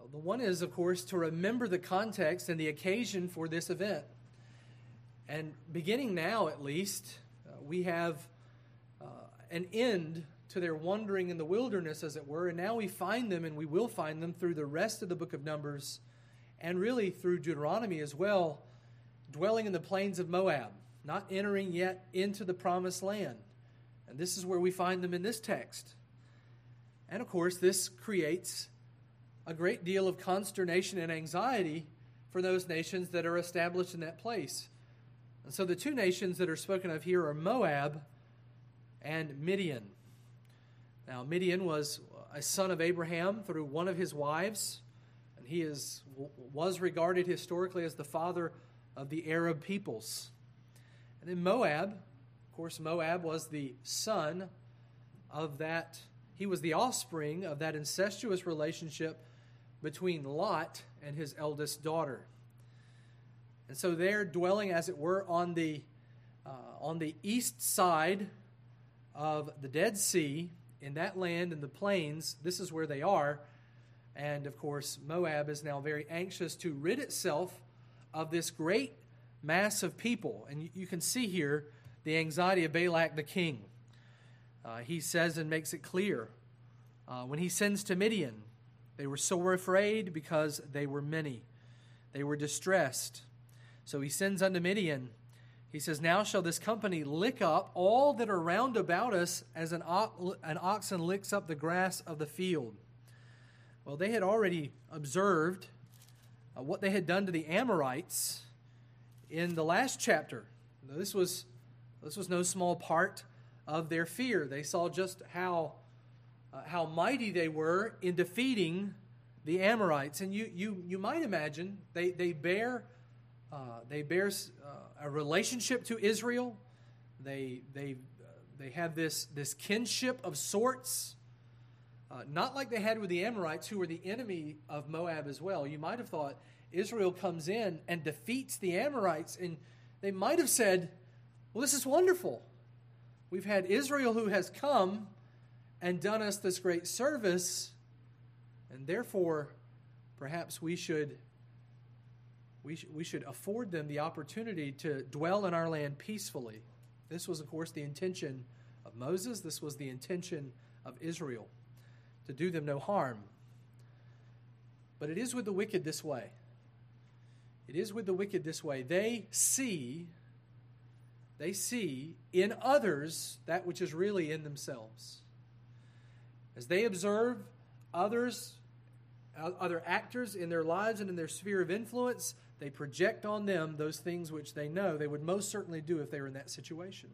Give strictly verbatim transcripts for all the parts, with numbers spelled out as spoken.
The one is, of course, to remember the context and the occasion for this event. And beginning now, at least, uh, we have uh, an end to their wandering in the wilderness, as it were, and now we find them, and we will find them through the rest of the book of Numbers, and really through Deuteronomy as well, dwelling in the plains of Moab, not entering yet into the promised land. And this is where we find them in this text. And of course, this creates a great deal of consternation and anxiety for those nations that are established in that place. And so the two nations that are spoken of here are Moab and Midian. Now, Midian was a son of Abraham through one of his wives, and he is was regarded historically as the father of the Arab peoples. And then Moab, of course, Moab was the son of that, he was the offspring of that incestuous relationship between Lot and his eldest daughter. And so they're dwelling, as it were, on the uh, on the east side of the Dead Sea, in that land, in the plains. This is where they are. And, of course, Moab is now very anxious to rid itself of this great mass of people. And you, you can see here the anxiety of Balak the king. Uh, he says and makes it clear, uh, when he sends to Midian, they were sore afraid because they were many. They were distressed. So he sends unto Midian. He says, now shall this company lick up all that are round about us as an, o- an oxen licks up the grass of the field. Well, they had already observed uh, what they had done to the Amorites in the last chapter. Now, this was, this was no small part of their fear. They saw just how uh, how mighty they were in defeating the Amorites. And you you you might imagine they they bear uh, they bear uh, a relationship to Israel. They they uh, they have this this kinship of sorts, uh, not like they had with the Amorites, who were the enemy of Moab as well. You might have thought Israel comes in and defeats the Amorites, and they might have said, "Well, this is wonderful. We've had Israel who has come and done us this great service, and therefore, perhaps we should we, sh- we should afford them the opportunity to dwell in our land peacefully." This was, of course, the intention of Moses. This was the intention of Israel, to do them no harm. But it is with the wicked this way. It is with the wicked this way. They see, they see in others that which is really in themselves. As they observe others, other actors in their lives and in their sphere of influence, they project on them those things which they know they would most certainly do if they were in that situation.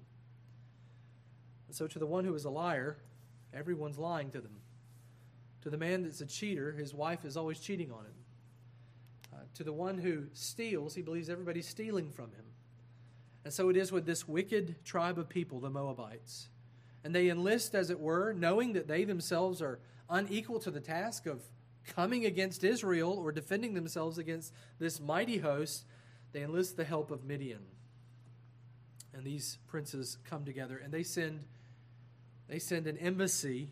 And so to the one who is a liar, everyone's lying to them. To the man that's a cheater, his wife is always cheating on him. Uh, to the one who steals, he believes everybody's stealing from him. And so it is with this wicked tribe of people, the Moabites. And they enlist, as it were, knowing that they themselves are unequal to the task of coming against Israel or defending themselves against this mighty host. They enlist the help of Midian. And these princes come together and they send, they send an embassy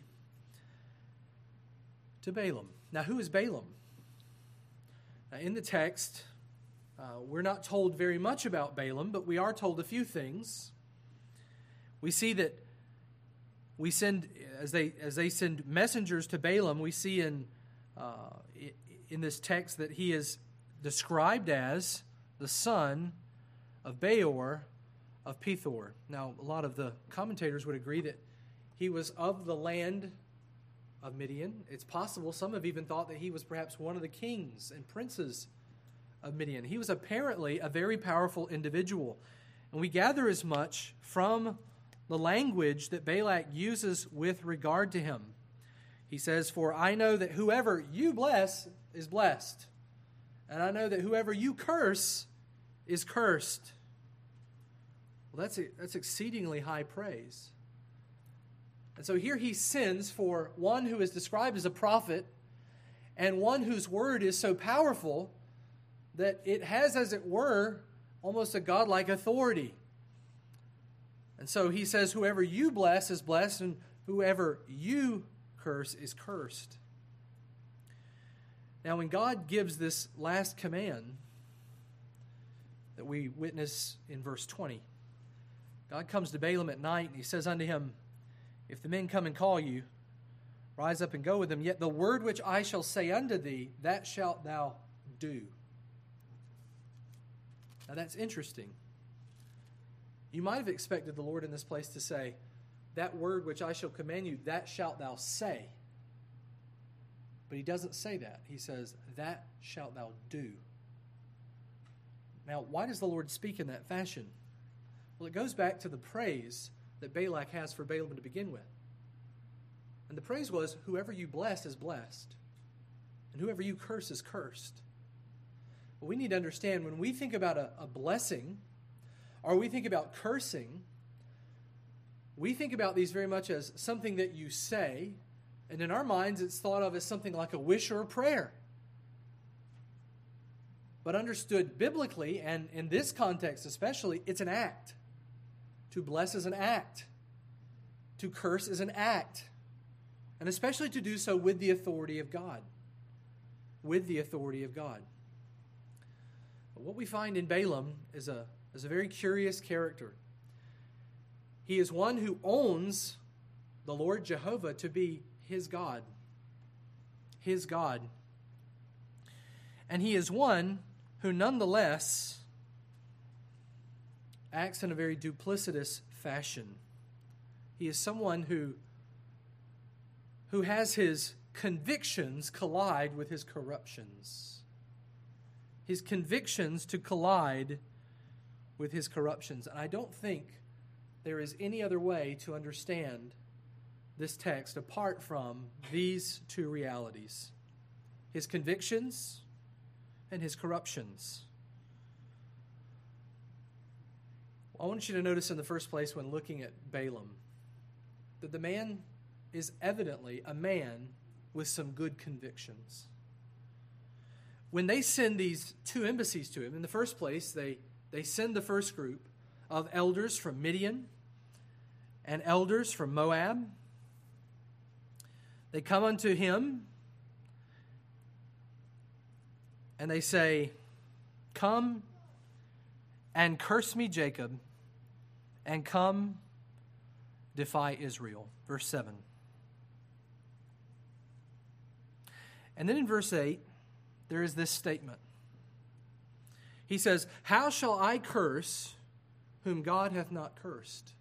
to Balaam. Now, who is Balaam? Now, in the text, uh, we're not told very much about Balaam, but we are told a few things. We see that we send, as they as they send messengers to Balaam, we see in uh, in this text that he is described as the son of Beor of Pethor. Now, a lot of the commentators would agree that he was of the land of Midian. It's possible some have even thought that he was perhaps one of the kings and princes of Midian. He was apparently a very powerful individual. And we gather as much from the language that Balak uses with regard to him. He says, "For I know that whoever you bless is blessed, and I know that whoever you curse is cursed." Well, that's, that's exceedingly high praise. And so here he sends for one who is described as a prophet and one whose word is so powerful that it has, as it were, almost a godlike authority. And so he says, whoever you bless is blessed, and whoever you curse is cursed. Now, when God gives this last command that we witness in verse twenty, God comes to Balaam at night, and he says unto him, if the men come and call you, rise up and go with them, yet the word which I shall say unto thee, that shalt thou do. Now that's interesting. You might have expected the Lord in this place to say, that word which I shall command you, that shalt thou say. But he doesn't say that. He says, that shalt thou do. Now, why does the Lord speak in that fashion? Well, it goes back to the praise that Balak has for Balaam to begin with. And the praise was, whoever you bless is blessed, and whoever you curse is cursed. But we need to understand, when we think about a, a blessing, or we think about cursing, we think about these very much as something that you say, and in our minds it's thought of as something like a wish or a prayer. But understood biblically, and in this context especially, it's an act. To bless is an act. To curse is an act. And especially to do so with the authority of God. With the authority of God. But what we find in Balaam is a, is a very curious character. He is one who owns the Lord Jehovah to be his God. His God. And he is one who nonetheless acts in a very duplicitous fashion. He is someone who, who has his convictions collide with his corruptions. His convictions to collide with his corruptions. And I don't think there is any other way to understand this text apart from these two realities. His convictions and his corruptions. I want you to notice in the first place when looking at Balaam that the man is evidently a man with some good convictions. When they send these two embassies to him, in the first place, they, they send the first group of elders from Midian and elders from Moab. They come unto him and they say, come and curse me, Jacob, and come defy Israel. Verse seven. And then in verse eight, there is this statement. He says, how shall I curse whom God hath not cursed?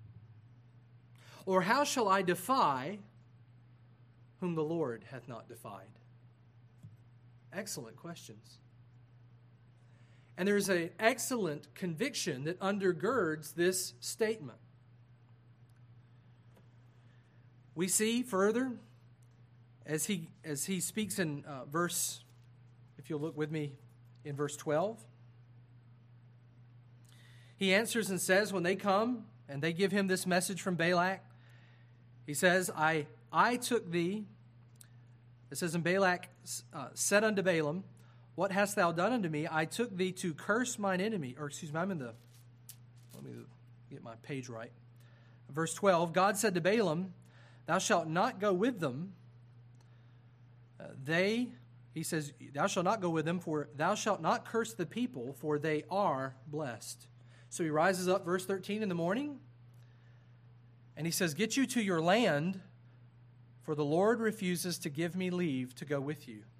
Or how shall I defy whom the Lord hath not defied? Excellent questions. And there's an excellent conviction that undergirds this statement. We see further, as he, as he speaks in uh, verse, if you'll look with me in verse twelve, he answers and says, when they come and they give him this message from Balak, he says, I, I took thee, it says, and Balak uh, said unto Balaam, what hast thou done unto me? I took thee to curse mine enemy. Or excuse me, I'm in the, let me get my page right. Verse twelve, God said to Balaam, thou shalt not go with them. Uh, they, he says, thou shalt not go with them, for thou shalt not curse the people, for they are blessed. So he rises up, verse thirteen, in the morning, and he says, get you to your land, for the Lord refuses to give me leave to go with you.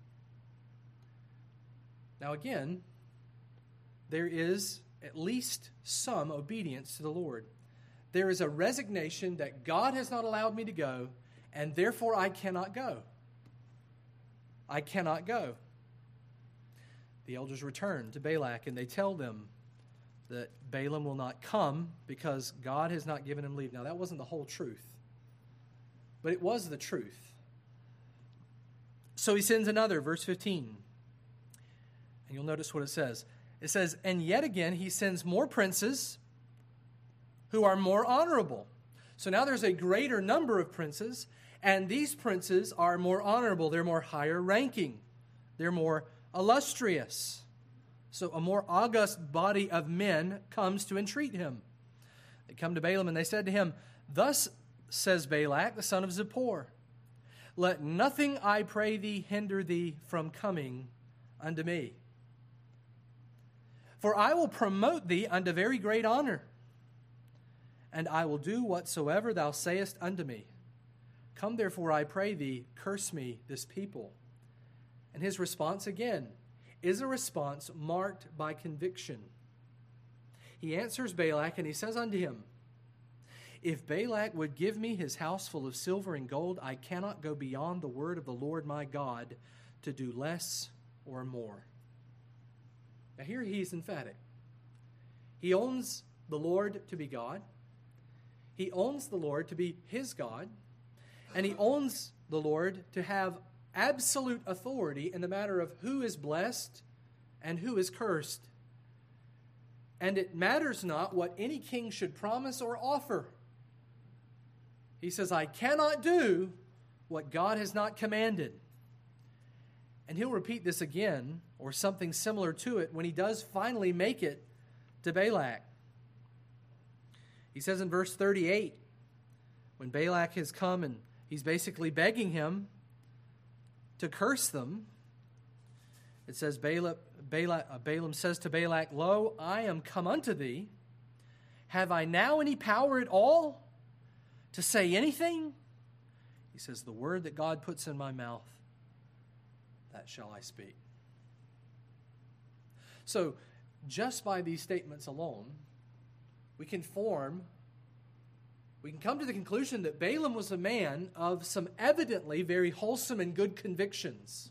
Now again, there is at least some obedience to the Lord. There is a resignation that God has not allowed me to go, and therefore I cannot go. I cannot go. The elders return to Balak, and they tell them that Balaam will not come because God has not given him leave. Now, that wasn't the whole truth, but it was the truth. So he sends another, verse fifteen. And you'll notice what it says. It says, and yet again he sends more princes who are more honorable. So now there's a greater number of princes, and these princes are more honorable. They're more higher ranking. They're more illustrious. So a more august body of men comes to entreat him. They come to Balaam and they said to him, thus says Balak, the son of Zippor, let nothing, I pray thee, hinder thee from coming unto me. For I will promote thee unto very great honor, and I will do whatsoever thou sayest unto me. Come therefore, I pray thee, curse me this people. And his response again is a response marked by conviction. He answers Balak, and he says unto him, If Balak would give me his house full of silver and gold, I cannot go beyond the word of the Lord my God to do less or more. Now here he is emphatic. He owns the Lord to be God. He owns the Lord to be his God. And he owns the Lord to have absolute authority in the matter of who is blessed and who is cursed. And it matters not what any king should promise or offer. He says, I cannot do what God has not commanded. And he'll repeat this again, or something similar to it, when he does finally make it to Balak. He says in verse thirty-eight, when Balak has come and he's basically begging him to curse them, it says, Balaam, Balaam, Balaam says to Balak, Lo, I am come unto thee. Have I now any power at all to say anything? He says, the word that God puts in my mouth, that shall I speak. So, just by these statements alone, we can form, we can come to the conclusion that Balaam was a man of some evidently very wholesome and good convictions.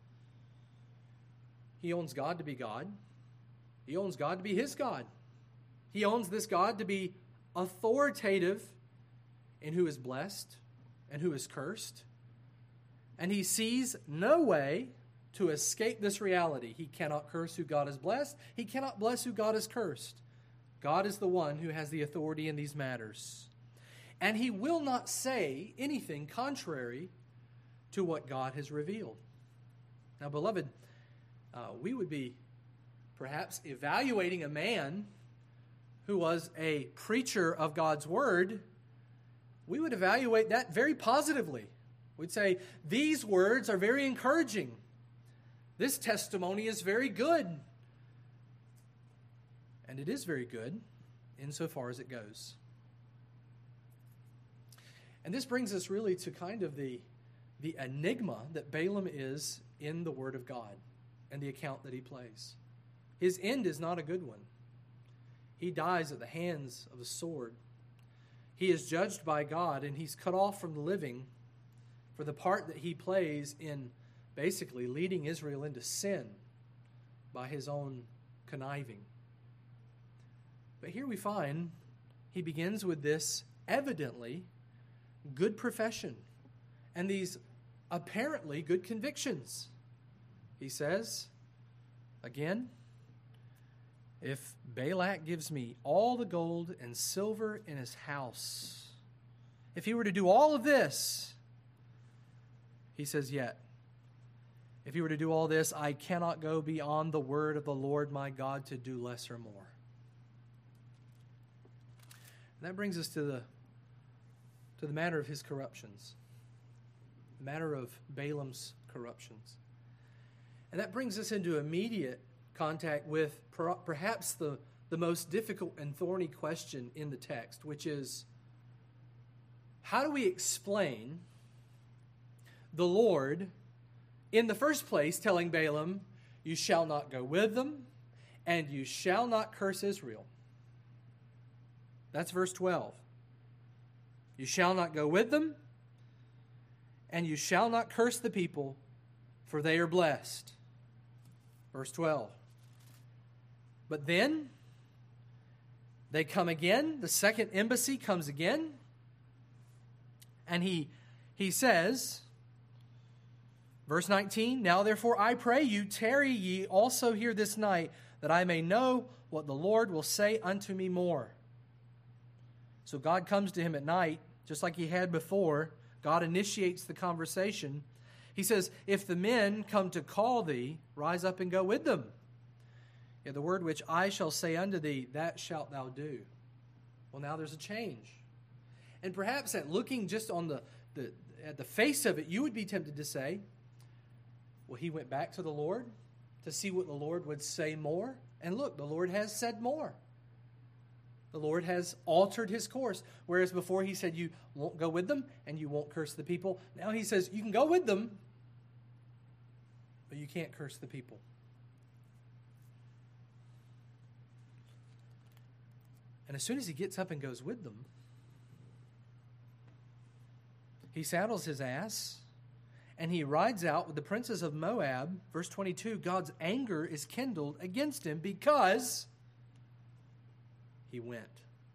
He owns God to be God. He owns God to be his God. He owns this God to be authoritative in who is blessed and who is cursed. And he sees no way to escape this reality. He cannot curse who God has blessed. He cannot bless who God has cursed. God is the one who has the authority in these matters. And he will not say anything contrary to what God has revealed. Now, beloved, uh, we would be perhaps evaluating a man who was a preacher of God's word. We would evaluate that very positively. We'd say, these words are very encouraging. This testimony is very good. And it is very good insofar as it goes. And this brings us really to kind of the, the enigma that Balaam is in the Word of God and the account that he plays. His end is not a good one. He dies at the hands of a sword. He is judged by God, and he's cut off from the living for the part that he plays in basically leading Israel into sin by his own conniving. But here we find he begins with this evidently good profession and these apparently good convictions. He says, again, if Balak gives me all the gold and silver in his house, if he were to do all of this, he says, yet, if he were to do all this, I cannot go beyond the word of the Lord my God to do less or more. And that brings us to the, to the matter of his corruptions, the matter of Balaam's corruptions. And that brings us into immediate contact with per, perhaps the, the most difficult and thorny question in the text, which is, how do we explain the Lord, in the first place, telling Balaam, you shall not go with them, and you shall not curse Israel? That's verse twelve. You shall not go with them, and you shall not curse the people, for they are blessed. Verse twelve. But then, they come again. The second embassy comes again. And he, he says, verse nineteen, now therefore I pray you, tarry ye also here this night, that I may know what the Lord will say unto me more. So God comes to him at night, just like he had before. God initiates the conversation. He says, if the men come to call thee, rise up and go with them. Yeah, the word which I shall say unto thee, that shalt thou do. Well, now there's a change. And perhaps at looking just on the the, at the face of it, you would be tempted to say, well, he went back to the Lord to see what the Lord would say more. And look, the Lord has said more. The Lord has altered his course. Whereas before he said you won't go with them and you won't curse the people. Now he says you can go with them, but you can't curse the people. And as soon as he gets up and goes with them, he saddles his ass and he rides out with the princes of Moab. Verse twenty-two, God's anger is kindled against him because he went.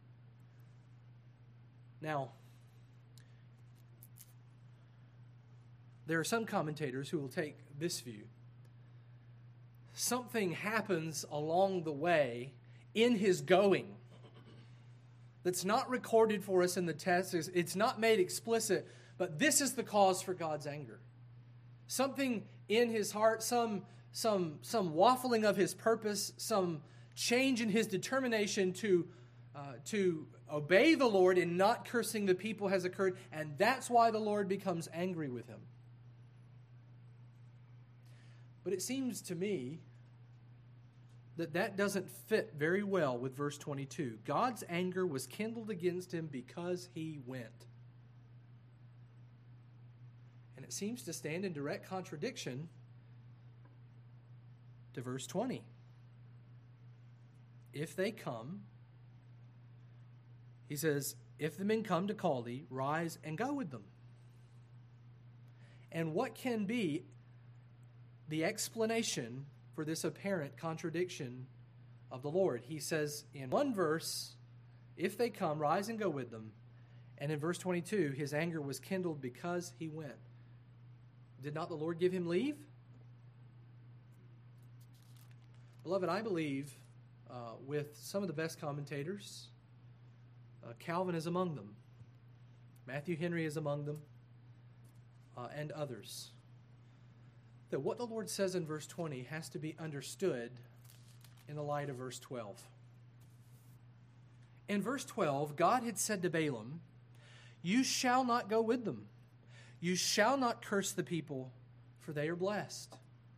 Now, there are some commentators who will take this view. Something happens along the way in his going that's not recorded for us in the text. It's not made explicit, but this is the cause for God's anger. Something in his heart, some, some, some waffling of his purpose, some change in his determination to, uh, to obey the Lord and not cursing the people has occurred, and that's why the Lord becomes angry with him. But it seems to me that that doesn't fit very well with verse twenty-two. God's anger was kindled against him because he went. And it seems to stand in direct contradiction to verse twenty. If they come, he says, if the men come to call thee, rise and go with them. And what can be the explanation for this apparent contradiction of the Lord? He says in one verse, if they come, rise and go with them. And in verse twenty-two, his anger was kindled because he went. Did not the Lord give him leave? Beloved, I believe uh, with some of the best commentators, uh, Calvin is among them, Matthew Henry is among them, uh, and others, that what the Lord says in verse twenty has to be understood in the light of verse twelve. In verse twelve, God had said to Balaam, you shall not go with them. You shall not curse the people, for they are blessed.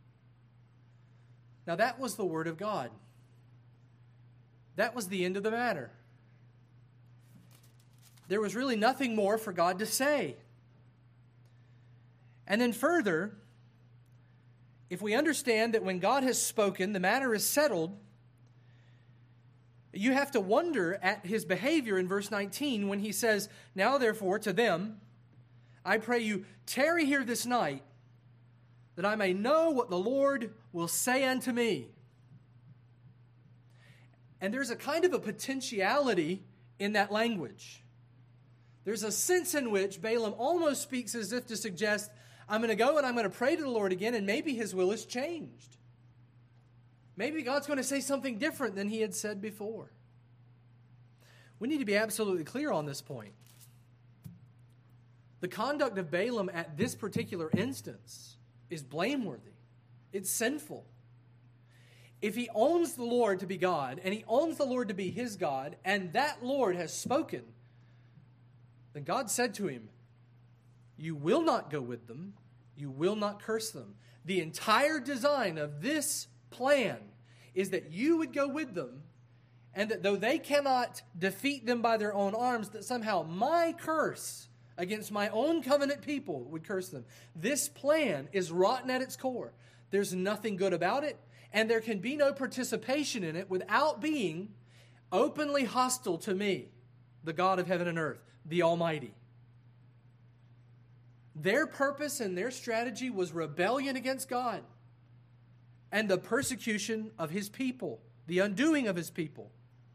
Now that was the word of God. That was the end of the matter. There was really nothing more for God to say. And then further, if we understand that when God has spoken, the matter is settled, you have to wonder at his behavior in verse nineteen when he says, now therefore to them, I pray you, tarry here this night, that I may know what the Lord will say unto me. And there's a kind of a potentiality in that language. There's a sense in which Balaam almost speaks as if to suggest, I'm going to go and I'm going to pray to the Lord again, and maybe his will has changed. Maybe God's going to say something different than he had said before. We need to be absolutely clear on this point. The conduct of Balaam at this particular instance is blameworthy. It's sinful. If he owns the Lord to be God, and he owns the Lord to be his God, and that Lord has spoken, then God said to him, you will not go with them, you will not curse them. The entire design of this plan is that you would go with them, and that though they cannot defeat them by their own arms, that somehow my curse against my own covenant people would curse them. This plan is rotten at its core. There's nothing good about it, and there can be no participation in it without being openly hostile to me, the God of heaven and earth, the Almighty. Their purpose and their strategy was rebellion against God and the persecution of his people, the undoing of his people.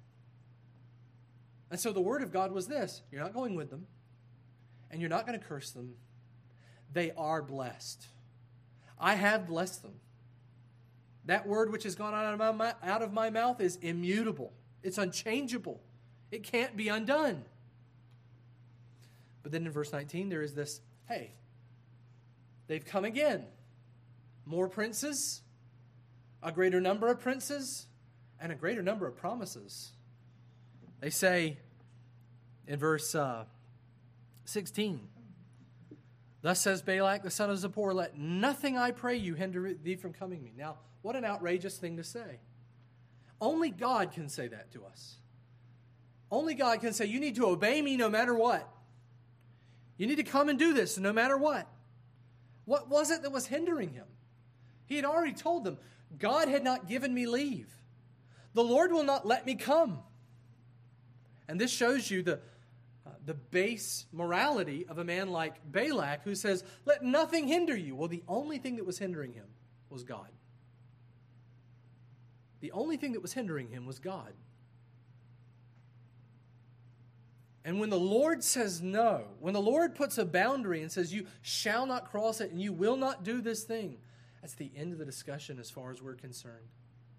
And so the word of God was this: you're not going with them, and you're not going to curse them. They are blessed. I have blessed them. That word which has gone out of my, out of my mouth is immutable. It's unchangeable. It can't be undone. But then in verse nineteen, there is this, hey, they've come again. More princes, a greater number of princes, and a greater number of promises. They say in verse uh, sixteen, Thus says Balak, the son of Zippor, let nothing, I pray you, hinder thee from coming to me. Now, what an outrageous thing to say. Only God can say that to us. Only God can say, you need to obey me no matter what. You need to come and do this no matter what. What was it that was hindering him? He had already told them, God had not given me leave. The Lord will not let me come. And this shows you the, uh, the base morality of a man like Balak who says, let nothing hinder you. Well, the only thing that was hindering him was God. The only thing that was hindering him was God. And when the Lord says no, when the Lord puts a boundary and says you shall not cross it and you will not do this thing, that's the end of the discussion as far as we're concerned.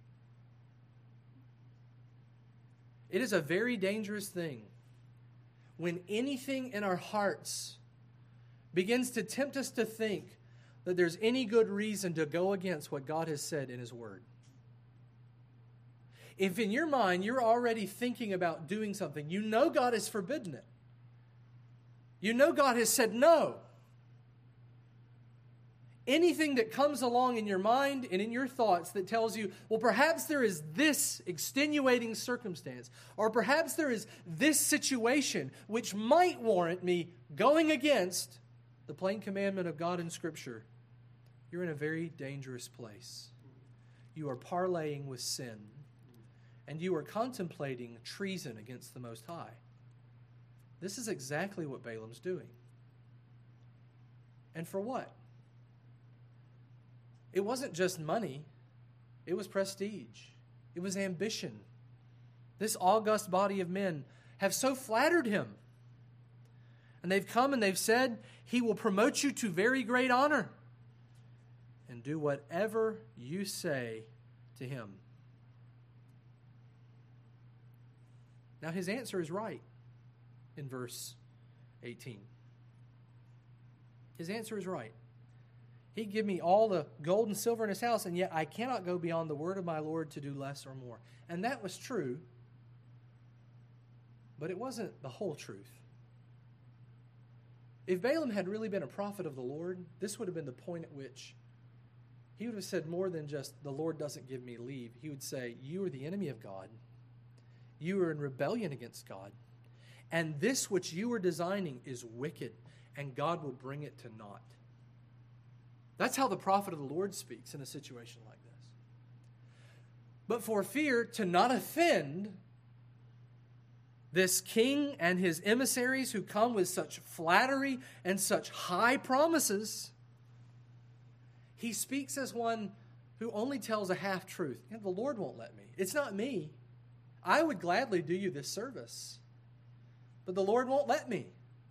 It is a very dangerous thing when anything in our hearts begins to tempt us to think that there's any good reason to go against what God has said in His Word. If in your mind you're already thinking about doing something, you know God has forbidden it. You know God has said no. Anything that comes along in your mind and in your thoughts that tells you, well, perhaps there is this extenuating circumstance, or perhaps there is this situation which might warrant me going against the plain commandment of God in Scripture, you're in a very dangerous place. You are parlaying with sin. And you are contemplating treason against the Most High. This is exactly what Balaam's doing. And for what? It wasn't just money. It was prestige. It was ambition. This august body of men have so flattered him. And they've come and they've said, he will promote you to very great honor. And do whatever you say to him. Now his answer is right in verse eighteen. His answer is right. He'd give me all the gold and silver in his house, and yet I cannot go beyond the word of my Lord to do less or more. And that was true, but it wasn't the whole truth. If Balaam had really been a prophet of the Lord, this would have been the point at which he would have said more than just, the Lord doesn't give me leave. He would say, you are the enemy of God. You are in rebellion against God. And this which you are designing is wicked, and God will bring it to naught. That's how the prophet of the Lord speaks in a situation like this. But for fear to not offend this king and his emissaries who come with such flattery and such high promises, he speaks as one who only tells a half-truth. You know, the Lord won't let me. It's not me. I would gladly do you this service, but the Lord won't let me.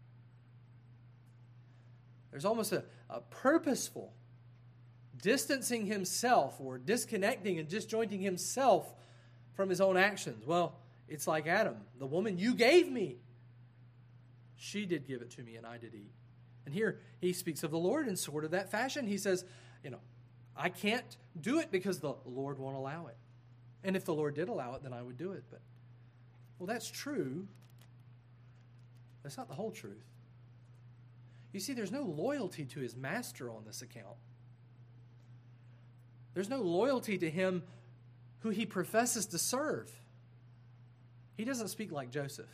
There's almost a, a purposeful distancing himself or disconnecting and disjointing himself from his own actions. Well, it's like Adam. The woman you gave me, she did give it to me and I did eat. And here he speaks of the Lord in sort of that fashion. He says, you know, I can't do it because the Lord won't allow it. And if the Lord did allow it, then I would do it. But, well, that's true. That's not the whole truth. You see, there's no loyalty to his master on this account. There's no loyalty to him who he professes to serve. He doesn't speak like Joseph.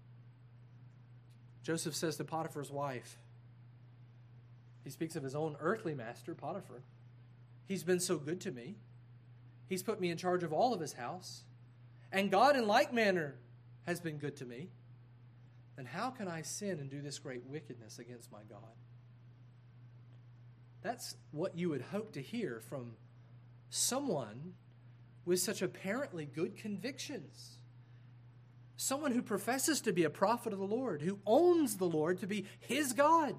Joseph says to Potiphar's wife, he speaks of his own earthly master, Potiphar. He's been so good to me. He's put me in charge of all of his house. And God in like manner has been good to me. Then how can I sin and do this great wickedness against my God? That's what you would hope to hear from someone with such apparently good convictions. Someone who professes to be a prophet of the Lord, who owns the Lord to be his God.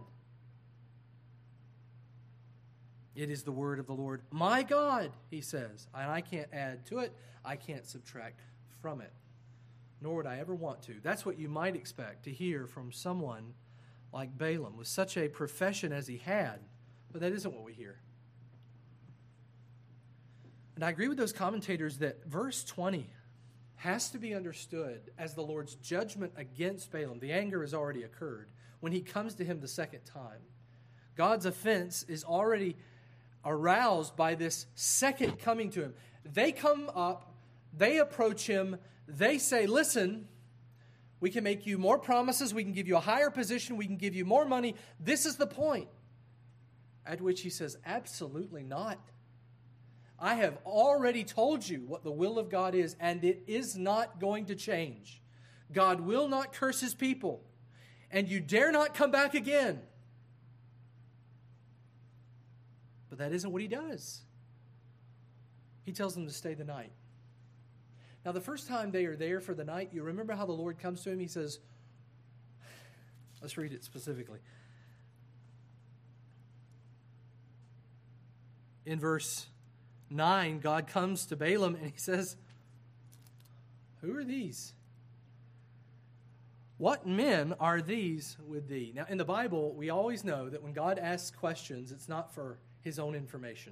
It is the word of the Lord, my God, he says. And I can't add to it. I can't subtract from it. Nor would I ever want to. That's what you might expect to hear from someone like Balaam, with such a profession as he had. But that isn't what we hear. And I agree with those commentators that verse twenty has to be understood as the Lord's judgment against Balaam. The anger has already occurred when he comes to him the second time. God's offense is already aroused by this second coming to him. They come up, they approach him, they say, listen, we can make you more promises, we can give you a higher position, we can give you more money. This is the point. At which he says, absolutely not. I have already told you what the will of God is, and it is not going to change. God will not curse his people, and you dare not come back again. But that isn't what he does. He tells them to stay the night. Now, the first time they are there for the night, you remember how the Lord comes to him? He says, let's read it specifically. In verse nine, God comes to Balaam and he says, who are these? What men are these with thee? Now, in the Bible, we always know that when God asks questions, it's not for his own information.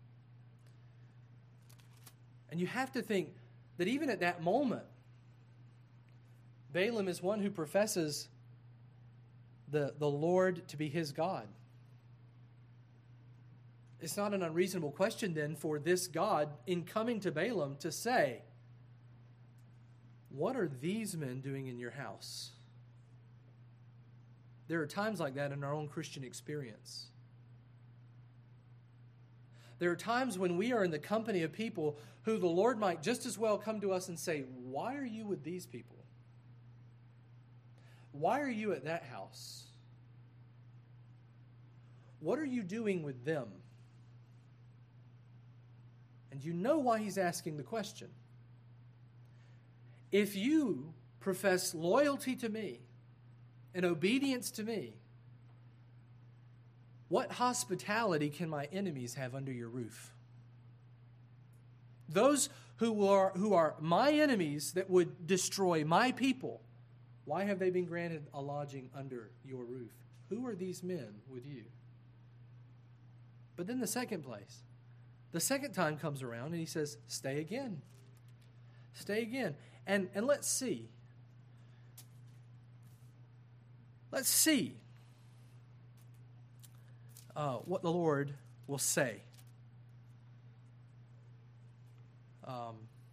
And you have to think that even at that moment, Balaam is one who professes the, the Lord to be his God. It's not an unreasonable question then for this God, in coming to Balaam, to say, what are these men doing in your house? There are times like that in our own Christian experience. There are times when we are in the company of people who the Lord might just as well come to us and say, why are you with these people? Why are you at that house? What are you doing with them? And you know why he's asking the question. If you profess loyalty to me and obedience to me, what hospitality can my enemies have under your roof? Those who are, who are my enemies that would destroy my people, why have they been granted a lodging under your roof? Who are these men with you? But then the second place, the second time comes around and he says, stay again. Stay again. And, and let's see. Let's see uh, what the Lord will say. Um,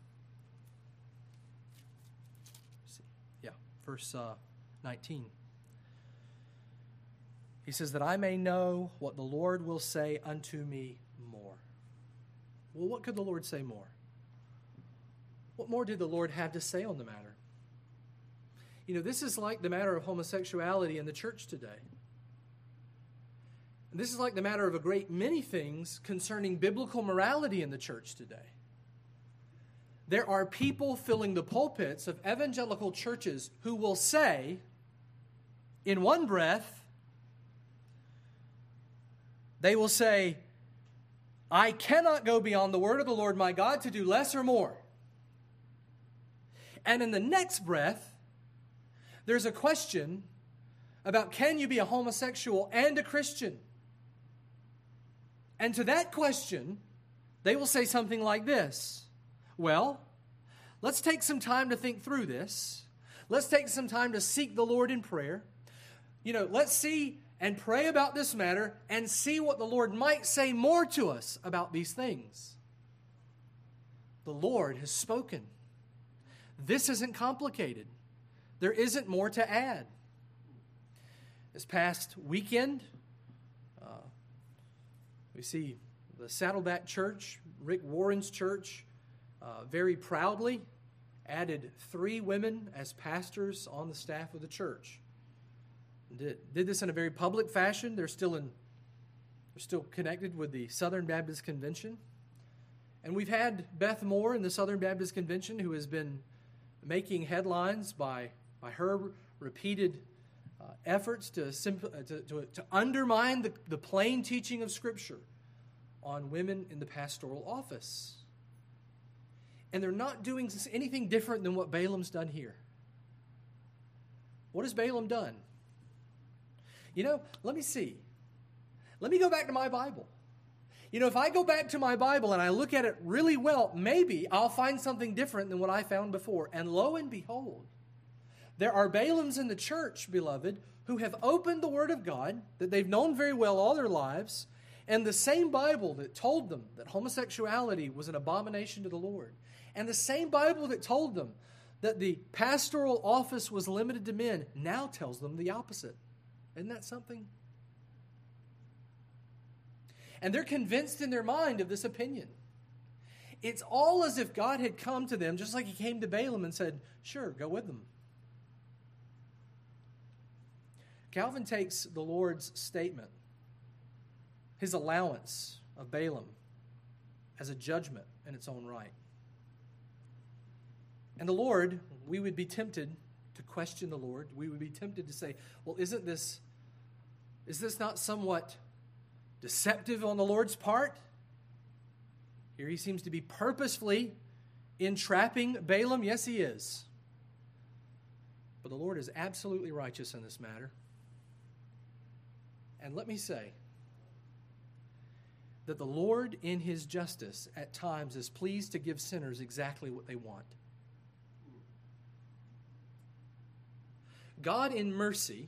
let's see. Yeah, verse uh, nineteen. He says, that I may know what the Lord will say unto me more. Well, what could the Lord say more? What more did the Lord have to say on the matter? You know, this is like the matter of homosexuality in the church today. And this is like the matter of a great many things concerning biblical morality in the church today. There are people filling the pulpits of evangelical churches who will say, in one breath, they will say, I cannot go beyond the word of the Lord my God to do less or more. And in the next breath, there's a question about can you be a homosexual and a Christian? And to that question, they will say something like this. Well, let's take some time to think through this. Let's take some time to seek the Lord in prayer. You know, let's see and pray about this matter and see what the Lord might say more to us about these things. The Lord has spoken. This isn't complicated. There isn't more to add. This past weekend, uh, we see the Saddleback Church, Rick Warren's church, uh, very proudly added three women as pastors on the staff of the church. Did, did this in a very public fashion. They're still in, they're still connected with the Southern Baptist Convention. And we've had Beth Moore in the Southern Baptist Convention, who has been making headlines by, by her repeated uh, efforts to, simp- to, to, to undermine the, the plain teaching of Scripture on women in the pastoral office. And they're not doing anything different than what Balaam's done here. What has Balaam done? You know, let me see. Let me go back to my Bible. You know, if I go back to my Bible and I look at it really well, maybe I'll find something different than what I found before. And lo and behold, there are Balaams in the church, beloved, who have opened the Word of God that they've known very well all their lives, and the same Bible that told them that homosexuality was an abomination to the Lord, and the same Bible that told them that the pastoral office was limited to men, now tells them the opposite. Isn't that something? And they're convinced in their mind of this opinion. It's all as if God had come to them, just like He came to Balaam and said, sure, go with them. Calvin takes the Lord's statement, His allowance of Balaam, as a judgment in its own right. And the Lord, we would be tempted to question the Lord. We would be tempted to say, well, isn't this, is this not somewhat deceptive on the Lord's part? Here He seems to be purposefully entrapping Balaam. Yes, He is. But the Lord is absolutely righteous in this matter. And let me say that the Lord in His justice at times is pleased to give sinners exactly what they want. God in mercy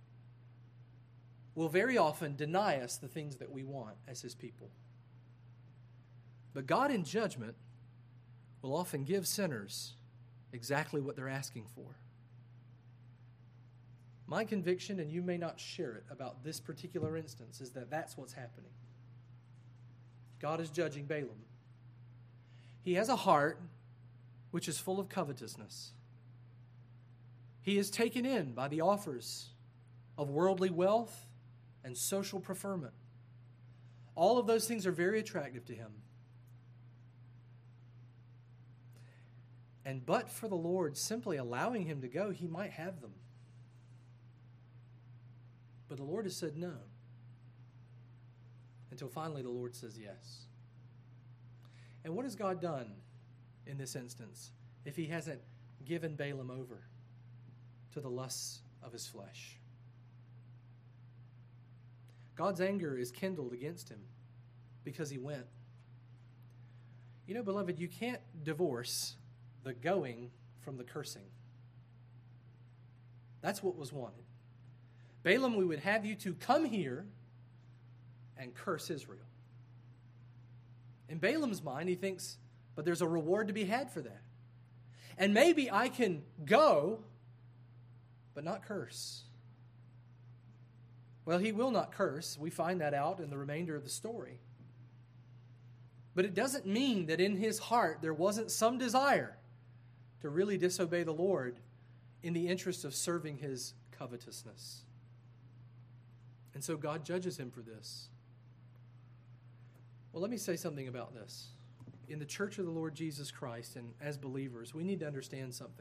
will very often deny us the things that we want as His people. But God in judgment will often give sinners exactly what they're asking for. My conviction, and you may not share it about this particular instance, is that that's what's happening. God is judging Balaam. He has a heart which is full of covetousness. He is taken in by the offers of worldly wealth and social preferment. All of those things are very attractive to him. And but for the Lord simply allowing him to go, he might have them. But the Lord has said no. Until finally the Lord says yes. And what has God done in this instance if He hasn't given Balaam over to the lusts of his flesh? God's anger is kindled against him because he went. You know, beloved, you can't divorce the going from the cursing. That's what was wanted. Balaam, we would have you to come here and curse Israel. In Balaam's mind, he thinks, but there's a reward to be had for that. And maybe I can go, but not curse. Well, he will not curse. We find that out in the remainder of the story. But it doesn't mean that in his heart there wasn't some desire to really disobey the Lord in the interest of serving his covetousness. And so God judges him for this. Well, let me say something about this. In the church of the Lord Jesus Christ and as believers, we need to understand something.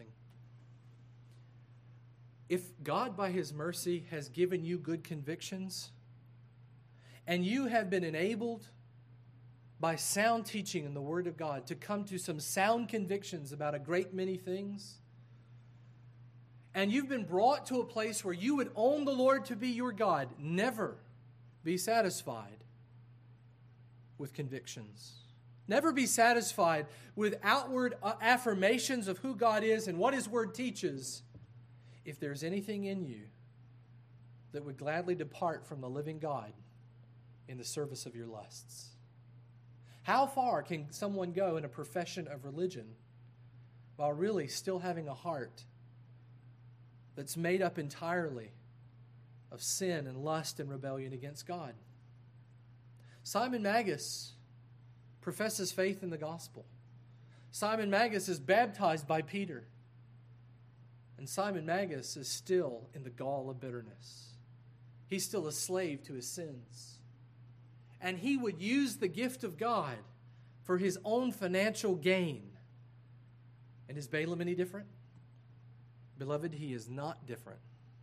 If God, by His mercy, has given you good convictions, and you have been enabled by sound teaching in the Word of God to come to some sound convictions about a great many things, and you've been brought to a place where you would own the Lord to be your God, never be satisfied with convictions. Never be satisfied with outward affirmations of who God is and what His Word teaches if there's anything in you that would gladly depart from the living God in the service of your lusts. How far can someone go in a profession of religion while really still having a heart that's made up entirely of sin and lust and rebellion against God? Simon Magus professes faith in the gospel. Simon Magus is baptized by Peter. And Simon Magus is still in the gall of bitterness. He's still a slave to his sins. And he would use the gift of God for his own financial gain. And is Balaam any different? Beloved, he is not different.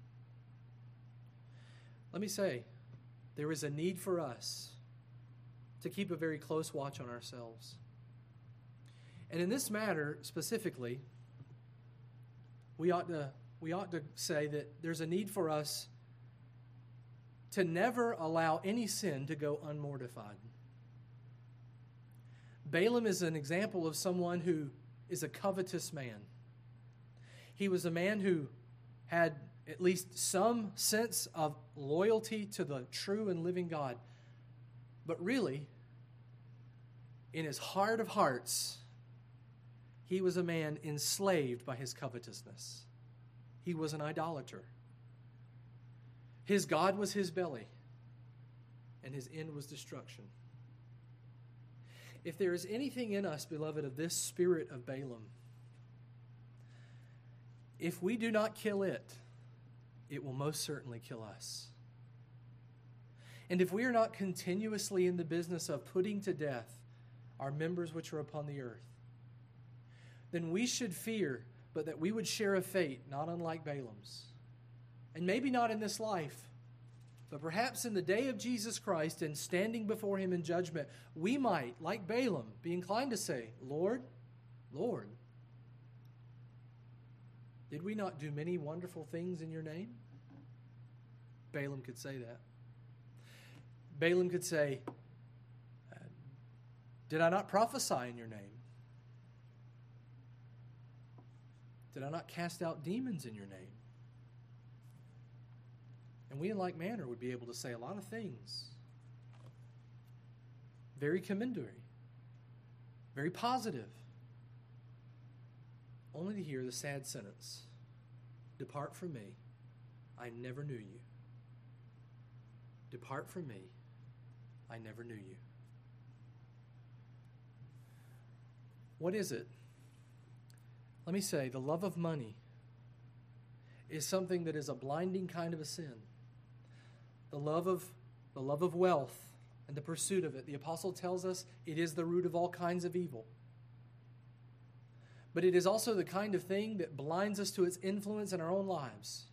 Let me say, there is a need for us to keep a very close watch on ourselves. And in this matter specifically, we ought to, we ought to say that there's a need for us to never allow any sin to go unmortified. Balaam is an example of someone who is a covetous man. He was a man who had at least some sense of loyalty to the true and living God. But really, in his heart of hearts, he was a man enslaved by his covetousness. He was an idolater. His God was his belly, and his end was destruction. If there is anything in us, beloved, of this spirit of Balaam, if we do not kill it, it will most certainly kill us. And if we are not continuously in the business of putting to death our members which are upon the earth, then we should fear, but that we would share a fate not unlike Balaam's. And maybe not in this life, but perhaps in the day of Jesus Christ and standing before him in judgment, we might, like Balaam, be inclined to say, Lord, Lord, did we not do many wonderful things in your name? Balaam could say that. Balaam could say, did I not prophesy in your name? Did I not cast out demons in your name? And we in like manner would be able to say a lot of things. Very commendatory. Very positive. Only to hear the sad sentence, depart from me, I never knew you. Depart from me, I never knew you. What is it? Let me say, the love of money is something that is a blinding kind of a sin. The love of, the love of wealth and the pursuit of it, the apostle tells us it is the root of all kinds of evil. But it is also the kind of thing that blinds us to its influence in our own lives.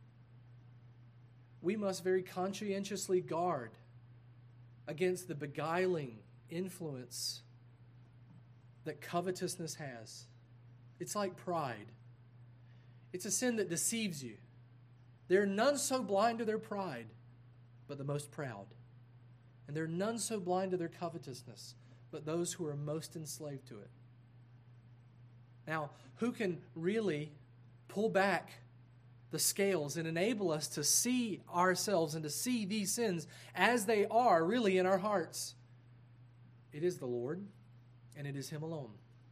We must very conscientiously guard against the beguiling influence that covetousness has. It's like pride. It's a sin that deceives you. There are none so blind to their pride, but the most proud. And there are none so blind to their covetousness, but those who are most enslaved to it. Now, who can really pull back the scales and enable us to see ourselves and to see these sins as they are really in our hearts? It is the Lord, and it is Him alone.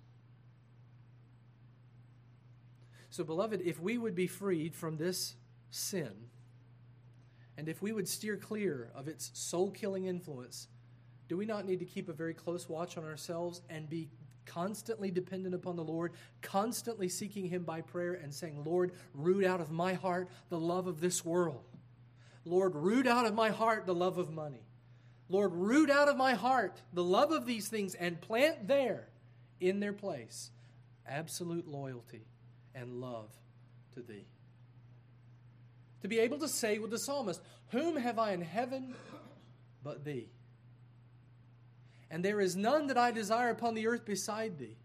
So, beloved, if we would be freed from this sin, and if we would steer clear of its soul-killing influence, do we not need to keep a very close watch on ourselves and be constantly dependent upon the Lord, constantly seeking Him by prayer and saying, Lord, root out of my heart the love of this world. Lord, root out of my heart the love of money. Lord, root out of my heart the love of these things and plant there, in their place, absolute loyalty and love to Thee. To be able to say with the psalmist, whom have I in heaven but Thee? And there is none that I desire upon the earth beside Thee.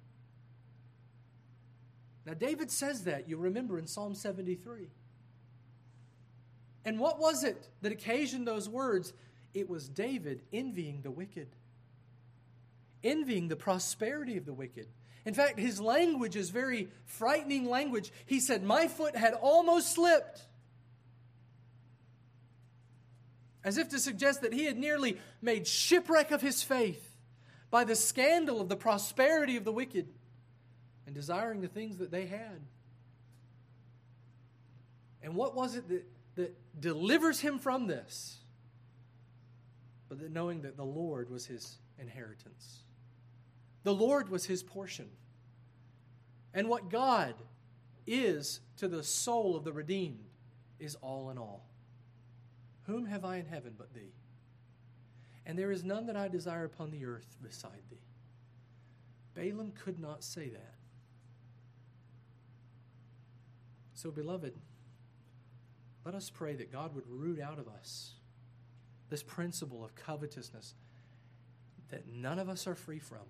Now David says that, you remember, in Psalm seventy-three. And what was it that occasioned those words? It was David envying the wicked. Envying the prosperity of the wicked. In fact, his language is very frightening language. He said, my foot had almost slipped. As if to suggest that he had nearly made shipwreck of his faith by the scandal of the prosperity of the wicked and desiring the things that they had. And what was it that, that delivers him from this? But that knowing that the Lord was his inheritance. The Lord was his portion. And what God is to the soul of the redeemed is all in all. Whom have I in heaven but Thee? And there is none that I desire upon the earth beside Thee. Balaam could not say that. So, beloved, let us pray that God would root out of us this principle of covetousness that none of us are free from.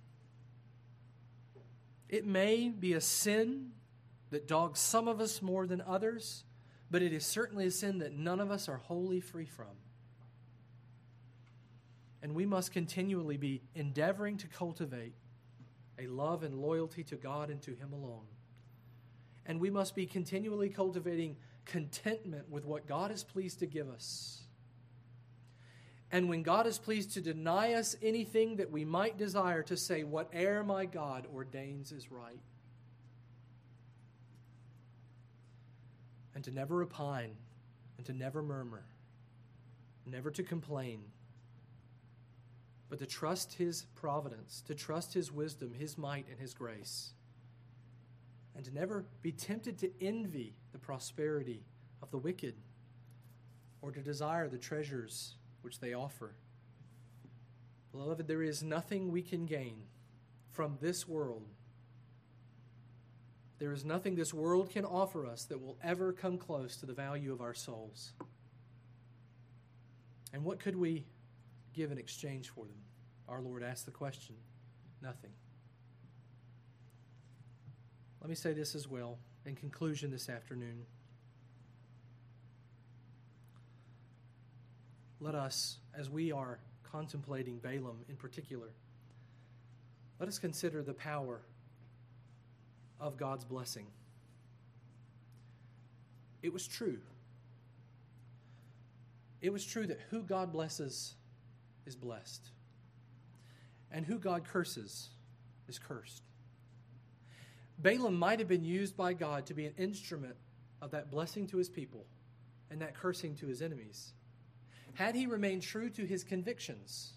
It may be a sin that dogs some of us more than others, but it is certainly a sin that none of us are wholly free from. And we must continually be endeavoring to cultivate a love and loyalty to God and to Him alone. And we must be continually cultivating contentment with what God is pleased to give us. And when God is pleased to deny us anything that we might desire, to say, whate'er my God ordains is right. And to never repine, and to never murmur, never to complain, but to trust His providence, to trust His wisdom, His might, and His grace, and to never be tempted to envy the prosperity of the wicked, or to desire the treasures which they offer. Beloved, there is nothing we can gain from this world. There is nothing this world can offer us that will ever come close to the value of our souls. And what could we give in exchange for them? Our Lord asked the question. Nothing. Let me say this as well in conclusion this afternoon. Let us, as we are contemplating Balaam in particular, let us consider the power of God's blessing. It was true. It was true that who God blesses is blessed, and who God curses is cursed. Balaam might have been used by God to be an instrument of that blessing to his people and that cursing to his enemies, had he remained true to his convictions.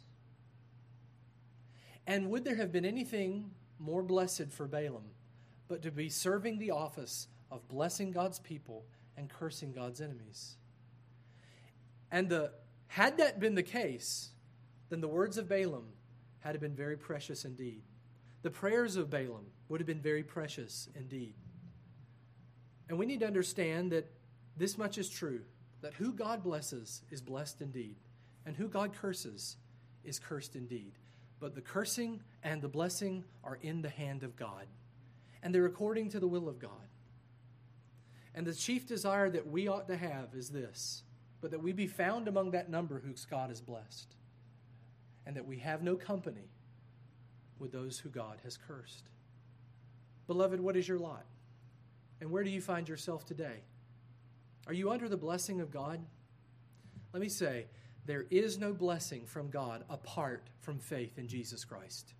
And would there have been anything more blessed for Balaam but to be serving the office of blessing God's people and cursing God's enemies? And the had that been the case, then the words of Balaam had been very precious indeed. The prayers of Balaam would have been very precious indeed. And we need to understand that this much is true, that who God blesses is blessed indeed, and who God curses is cursed indeed. But the cursing and the blessing are in the hand of God, and they're according to the will of God. And the chief desire that we ought to have is this, but that we be found among that number whose God is blessed, and that we have no company with those who God has cursed. Beloved, what is your lot? And where do you find yourself today? Are you under the blessing of God? Let me say, there is no blessing from God apart from faith in Jesus Christ.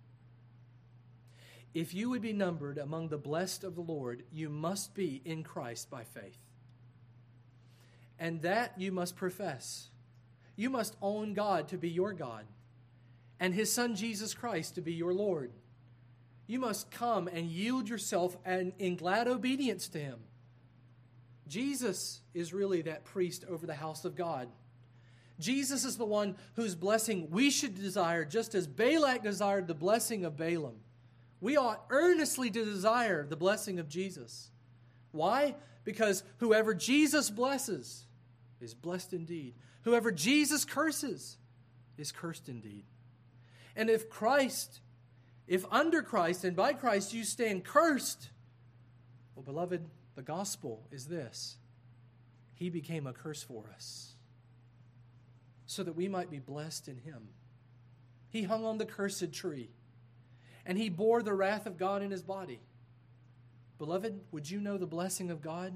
If you would be numbered among the blessed of the Lord, you must be in Christ by faith. And that you must profess. You must own God to be your God, and His Son Jesus Christ to be your Lord. You must come and yield yourself and in glad obedience to Him. Jesus is really that priest over the house of God. Jesus is the one whose blessing we should desire, just as Balak desired the blessing of Balaam. We ought earnestly to desire the blessing of Jesus. Why? Because whoever Jesus blesses is blessed indeed. Whoever Jesus curses is cursed indeed. And if Christ, if under Christ and by Christ you stand cursed, well, beloved, the gospel is this. He became a curse for us so that we might be blessed in Him. He hung on the cursed tree, and He bore the wrath of God in His body. Beloved, would you know the blessing of God?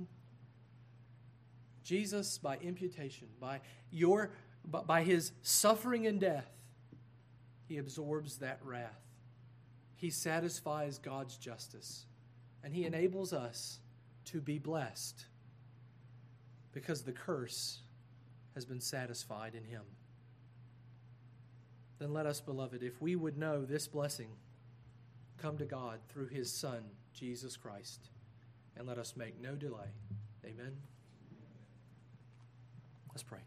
Jesus, by imputation, by your, by His suffering and death, He absorbs that wrath. He satisfies God's justice, and He enables us to be blessed because the curse has been satisfied in Him. Then let us, beloved, if we would know this blessing, come to God through His Son, Jesus Christ, and let us make no delay. Amen. Let's pray.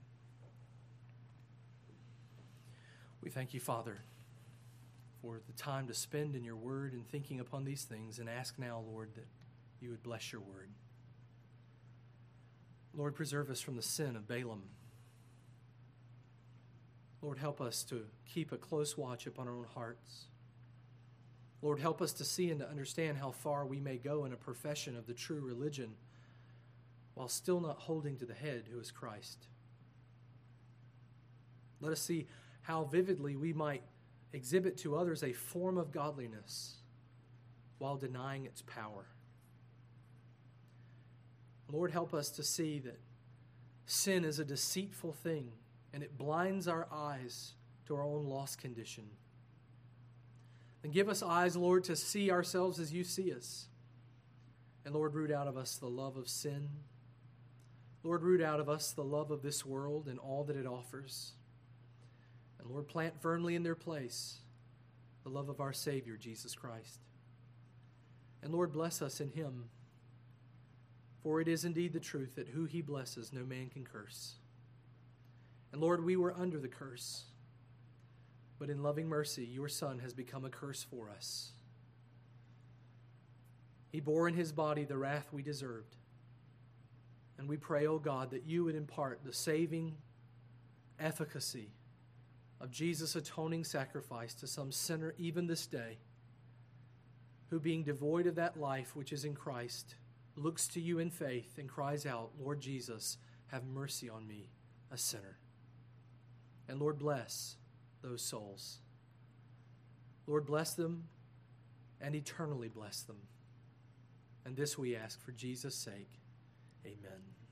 We thank you, Father, for the time to spend in your word and thinking upon these things, and ask now, Lord, that you would bless your word. Lord, preserve us from the sin of Balaam. Lord, help us to keep a close watch upon our own hearts. Lord, help us to see and to understand how far we may go in a profession of the true religion while still not holding to the head, who is Christ. Let us see how vividly we might exhibit to others a form of godliness while denying its power. Lord, help us to see that sin is a deceitful thing, and it blinds our eyes to our own lost condition. And give us eyes, Lord, to see ourselves as you see us. And Lord, root out of us the love of sin. Lord, root out of us the love of this world and all that it offers. And Lord, plant firmly in their place the love of our Savior, Jesus Christ. And Lord, bless us in him. For it is indeed the truth that who he blesses, no man can curse. And Lord, we were under the curse. But in loving mercy, your Son has become a curse for us. He bore in his body the wrath we deserved. And we pray, O God, that you would impart the saving efficacy of Jesus' atoning sacrifice to some sinner even this day, who being devoid of that life which is in Christ, looks to you in faith and cries out, Lord Jesus, have mercy on me, a sinner. And Lord, bless those souls. Lord, bless them and eternally bless them. And this we ask for Jesus' sake. Amen.